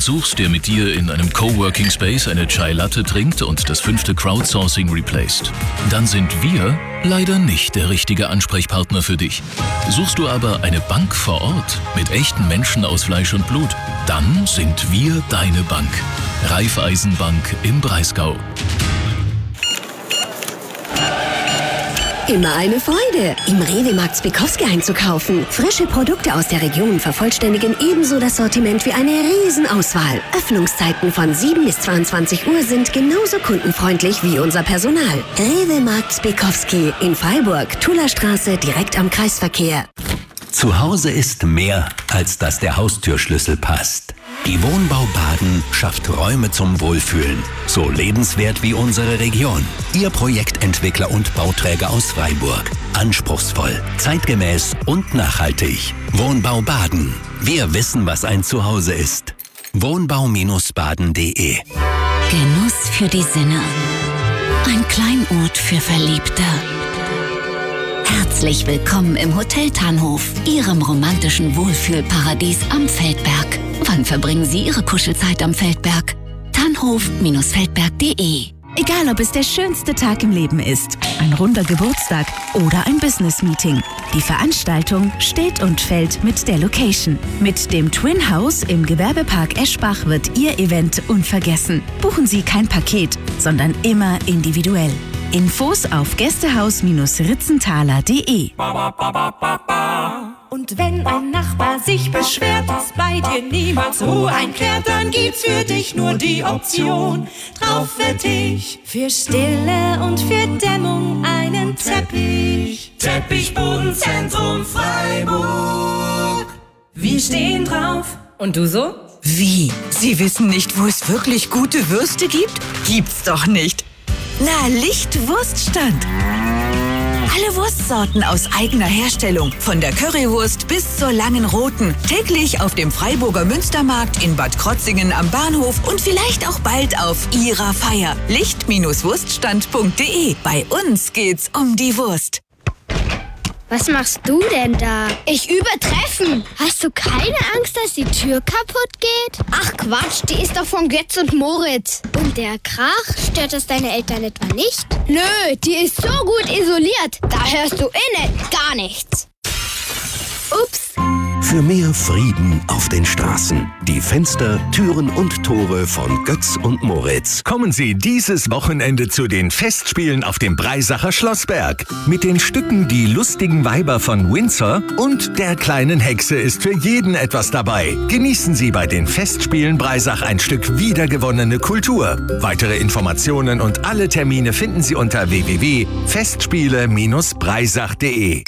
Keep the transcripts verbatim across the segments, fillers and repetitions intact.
jemand suchst, der mit dir in einem Coworking Space eine Chai Latte trinkt und das fünfte Crowdsourcing replaced, dann sind wir leider nicht der richtige Ansprechpartner für dich. Suchst du aber eine Bank vor Ort mit echten Menschen aus Fleisch und Blut, dann sind wir deine Bank. Raiffeisenbank im Breisgau. Immer eine Freude, im Rewe-Markt Zwickowski einzukaufen. Frische Produkte aus der Region vervollständigen ebenso das Sortiment wie eine Riesenauswahl. Öffnungszeiten von sieben bis zweiundzwanzig Uhr sind genauso kundenfreundlich wie unser Personal. Rewe-Markt Zwickowski in Freiburg, Tullerstraße, direkt am Kreisverkehr. Zu Hause ist mehr, als dass der Haustürschlüssel passt. Die Wohnbau Baden schafft Räume zum Wohlfühlen. So lebenswert wie unsere Region. Ihr Projektentwickler und Bauträger aus Freiburg. Anspruchsvoll, zeitgemäß und nachhaltig. Wohnbau Baden. Wir wissen, was ein Zuhause ist. wohnbau Baden punkt de Genuss für die Sinne. Ein Kleinod für Verliebte. Herzlich willkommen im Hotel Tannhof, Ihrem romantischen Wohlfühlparadies am Feldberg. Wann verbringen Sie Ihre Kuschelzeit am Feldberg? tannhof Feldberg punkt de. Egal, ob es der schönste Tag im Leben ist, ein runder Geburtstag oder ein Business-Meeting. Die Veranstaltung steht und fällt mit der Location. Mit dem Twin House im Gewerbepark Eschbach wird Ihr Event unvergessen. Buchen Sie kein Paket, sondern immer individuell. Infos auf gästehaus ritzenthaler punkt de. Und wenn ein Nachbar sich beschwert, dass bei dir niemals Ruhe einkehrt, dann gibt's für dich nur die Option drauf für dich. Für Stille und für Dämmung einen Teppich. Teppichbodenzentrum Freiburg. Wir stehen drauf. Und du so? Wie? Sie wissen nicht, wo es wirklich gute Würste gibt? Gibt's doch nicht. Na, Lichtwurststand. Alle Wurstsorten aus eigener Herstellung, von der Currywurst bis zur langen roten. Täglich auf dem Freiburger Münstermarkt in Bad Krotzingen am Bahnhof und vielleicht auch bald auf Ihrer Feier. Licht Wurststand punkt de. Bei uns geht's um die Wurst. Was machst du denn da? Ich übe Treffen. Hast du keine Angst, dass die Tür kaputt geht? Ach Quatsch, die ist doch von Götz und Moritz. Und der Krach, stört das deine Eltern etwa nicht? Nö, die ist so gut isoliert. Da hörst du innen gar nichts. Ups. Für mehr Frieden auf den Straßen. Die Fenster, Türen und Tore von Götz und Moritz. Kommen Sie dieses Wochenende zu den Festspielen auf dem Breisacher Schlossberg. Mit den Stücken Die lustigen Weiber von Windsor und Der kleinen Hexe ist für jeden etwas dabei. Genießen Sie bei den Festspielen Breisach ein Stück wiedergewonnene Kultur. Weitere Informationen und alle Termine finden Sie unter w w w punkt festspiele breisach punkt de.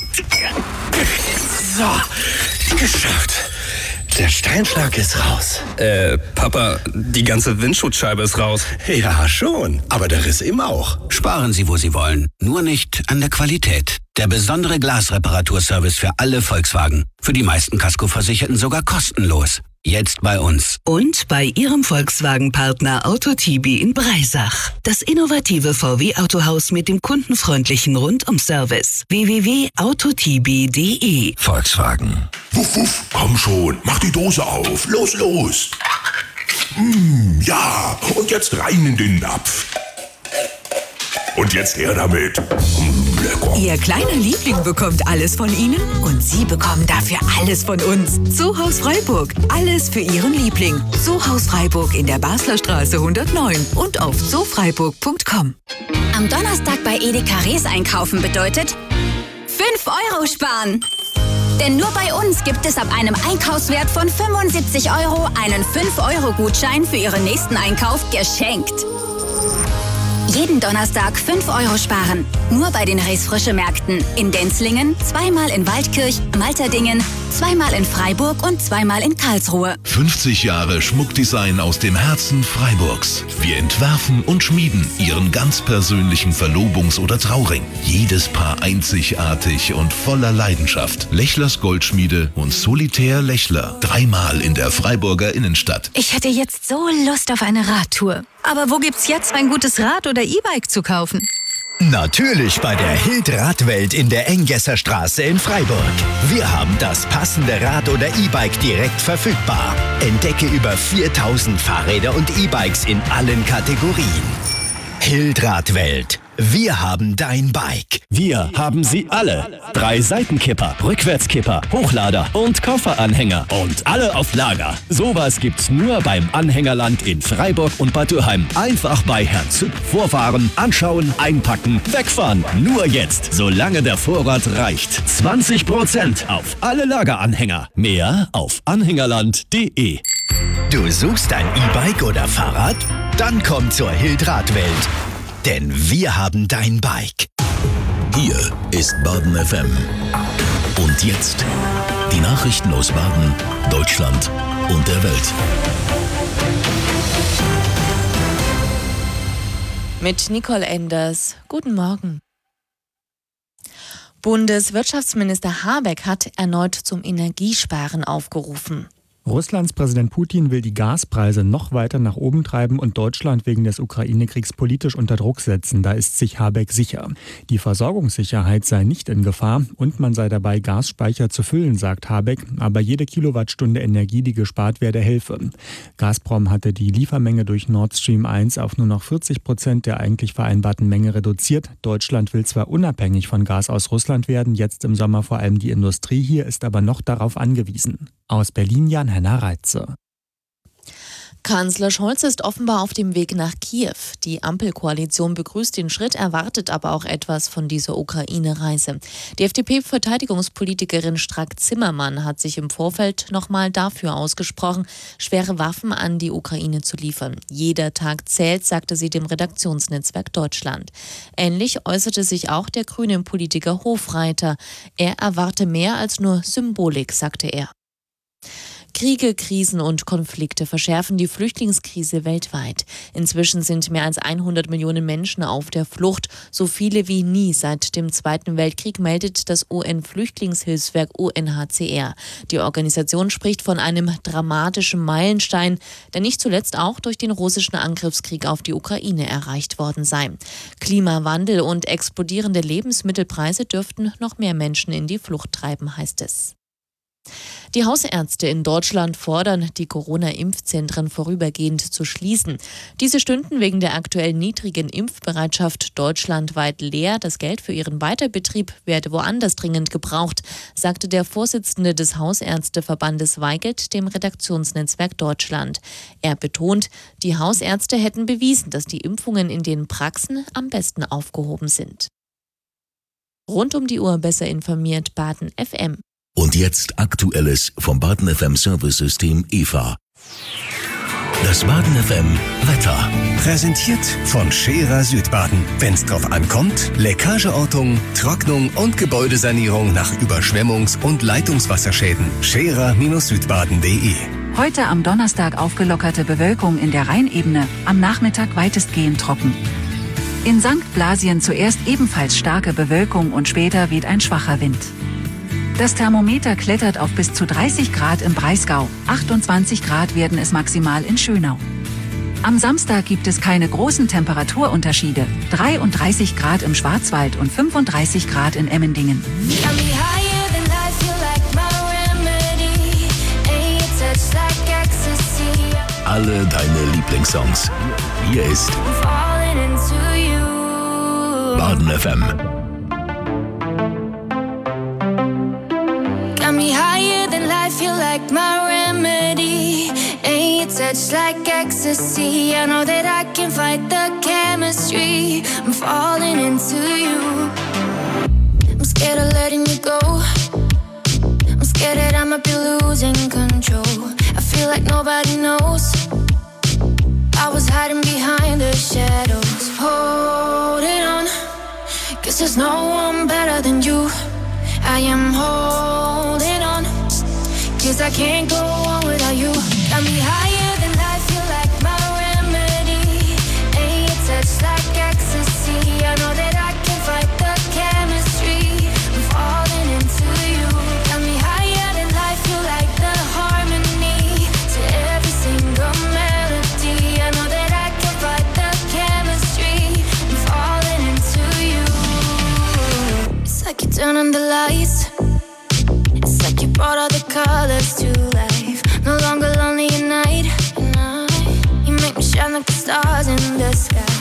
So, geschafft. Der Steinschlag ist raus. Äh, Papa, die ganze Windschutzscheibe ist raus. Ja, schon. Aber der Riss im auch. Sparen Sie, wo Sie wollen. Nur nicht an der Qualität. Der besondere Glasreparaturservice für alle Volkswagen. Für die meisten Kaskoversicherten sogar kostenlos. Jetzt bei uns. Und bei Ihrem Volkswagen-Partner Autotibi in Breisach. Das innovative V W-Autohaus mit dem kundenfreundlichen Rundum-Service. w w w punkt autotibi punkt de. Volkswagen. Wuff, wuff, komm schon, mach die Dose auf. Los, los. Mm, ja, und jetzt rein in den Napf. Und jetzt her damit. Mm, lecker. Ihr kleiner Liebling bekommt alles von Ihnen und Sie bekommen dafür alles von uns. Zoohaus Freiburg. Alles für Ihren Liebling. Zoohaus Freiburg in der Basler Straße hundertneun und auf zoofreiburg punkt com. Am Donnerstag bei Edeka Rees einkaufen bedeutet fünf Euro sparen. Denn nur bei uns gibt es ab einem Einkaufswert von fünfundsiebzig Euro einen fünf Euro Gutschein für Ihren nächsten Einkauf geschenkt. Jeden Donnerstag fünf Euro sparen. Nur bei den Rees Frische Märkten. In Denzlingen, zweimal in Waldkirch, Malterdingen, zweimal in Freiburg und zweimal in Karlsruhe. fünfzig Jahre Schmuckdesign aus dem Herzen Freiburgs. Wir entwerfen und schmieden Ihren ganz persönlichen Verlobungs- oder Trauring. Jedes Paar einzigartig und voller Leidenschaft. Lechlers Goldschmiede und Solitär Lechler. Dreimal in der Freiburger Innenstadt. Ich hätte jetzt so Lust auf eine Radtour. Aber wo gibt's jetzt ein gutes Rad oder E-Bike zu kaufen? Natürlich bei der Hild Radwelt in der Enggesser Straße in Freiburg. Wir haben das passende Rad oder E-Bike direkt verfügbar. Entdecke über viertausend Fahrräder und E-Bikes in allen Kategorien. Hild Radwelt. Wir haben dein Bike. Wir haben sie alle. Drei Seitenkipper, Rückwärtskipper, Hochlader und Kofferanhänger. Und alle auf Lager. Sowas gibt's nur beim Anhängerland in Freiburg und Bad Dürheim. Einfach bei Herrn Züpp vorfahren, anschauen, einpacken, wegfahren. Nur jetzt, solange der Vorrat reicht. zwanzig Prozent auf alle Lageranhänger. Mehr auf anhängerland punkt de. Du suchst ein E-Bike oder Fahrrad? Dann komm zur Hild Radwelt. Denn wir haben dein Bike. Hier ist Baden F M. Und jetzt die Nachrichten aus Baden, Deutschland und der Welt. Mit Nicole Enders. Guten Morgen. Bundeswirtschaftsminister Habeck hat erneut zum Energiesparen aufgerufen. Russlands Präsident Putin will die Gaspreise noch weiter nach oben treiben und Deutschland wegen des Ukraine-Kriegs politisch unter Druck setzen. Da ist sich Habeck sicher. Die Versorgungssicherheit sei nicht in Gefahr und man sei dabei, Gasspeicher zu füllen, sagt Habeck. Aber jede Kilowattstunde Energie, die gespart werde, helfe. Gazprom hatte die Liefermenge durch Nord Stream eins auf nur noch vierzig Prozent der eigentlich vereinbarten Menge reduziert. Deutschland will zwar unabhängig von Gas aus Russland werden, jetzt im Sommer vor allem die Industrie hier, ist aber noch darauf angewiesen. Aus Berlin Jan Henner Reitze. Kanzler Scholz ist offenbar auf dem Weg nach Kiew. Die Ampelkoalition begrüßt den Schritt, erwartet aber auch etwas von dieser Ukraine-Reise. Die F D P-Verteidigungspolitikerin Strack-Zimmermann hat sich im Vorfeld nochmal dafür ausgesprochen, schwere Waffen an die Ukraine zu liefern. Jeder Tag zählt, sagte sie dem Redaktionsnetzwerk Deutschland. Ähnlich äußerte sich auch der grünen Politiker Hofreiter. Er erwarte mehr als nur Symbolik, sagte er. Kriege, Krisen und Konflikte verschärfen die Flüchtlingskrise weltweit. Inzwischen sind mehr als hundert Millionen Menschen auf der Flucht, so viele wie nie seit dem Zweiten Weltkrieg, meldet das U N-Flüchtlingshilfswerk U N H C R. Die Organisation spricht von einem dramatischen Meilenstein, der nicht zuletzt auch durch den russischen Angriffskrieg auf die Ukraine erreicht worden sei. Klimawandel und explodierende Lebensmittelpreise dürften noch mehr Menschen in die Flucht treiben, heißt es. Die Hausärzte in Deutschland fordern, die Corona-Impfzentren vorübergehend zu schließen. Diese stünden wegen der aktuell niedrigen Impfbereitschaft deutschlandweit leer. Das Geld für ihren Weiterbetrieb werde woanders dringend gebraucht, sagte der Vorsitzende des Hausärzteverbandes Weigelt dem Redaktionsnetzwerk Deutschland. Er betont, die Hausärzte hätten bewiesen, dass die Impfungen in den Praxen am besten aufgehoben sind. Rund um die Uhr besser informiert Baden F M. Und jetzt Aktuelles vom Baden F M Service-System E V A. Das Baden F M Wetter. Präsentiert von Scherer Südbaden. Wenn's drauf ankommt, Leckageortung, Trocknung und Gebäudesanierung nach Überschwemmungs- und Leitungswasserschäden. Scherer Südbaden punkt de. Heute am Donnerstag aufgelockerte Bewölkung in der Rheinebene, am Nachmittag weitestgehend trocken. In Sankt Blasien zuerst ebenfalls starke Bewölkung und später weht ein schwacher Wind. Das Thermometer klettert auf bis zu dreißig Grad im Breisgau, achtundzwanzig Grad werden es maximal in Schönau. Am Samstag gibt es keine großen Temperaturunterschiede, dreiunddreißig Grad im Schwarzwald und fünfunddreißig Grad in Emmendingen. Alle deine Lieblingssongs. Hier ist Baden F M. Got me higher than life, you're like my remedy. Ain't your touch like ecstasy. I know that I can fight the chemistry. I'm falling into you. I'm scared of letting you go. I'm scared that I might be losing control. I feel like nobody knows. I was hiding behind the shadows. Holding on, 'cause there's no one better than you. I am holding on, 'cause I can't go on without you. Got me higher than life, you're like my remedy. Ain't your touch like ecstasy. I know that I can fight the chemistry. I'm falling into you. Got me higher than life, you're like the harmony to every single melody. I know that I can fight the chemistry. I'm falling into you. on the lights. It's like you brought all the colors to life. No longer lonely at night. You make me shine like the stars in the sky.